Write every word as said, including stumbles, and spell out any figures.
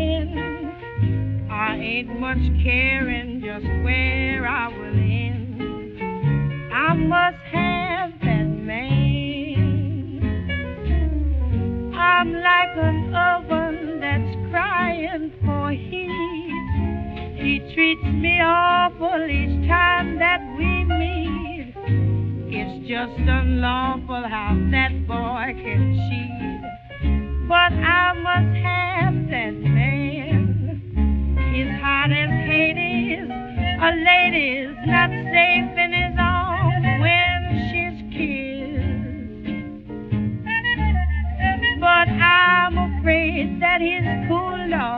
end. I ain't much caring just where I will end. I must have that man. I'm like an oven that's crying for heat. He treats me awful each time that we meet. It's just unlawful how that boy can cheat. But I must have that man.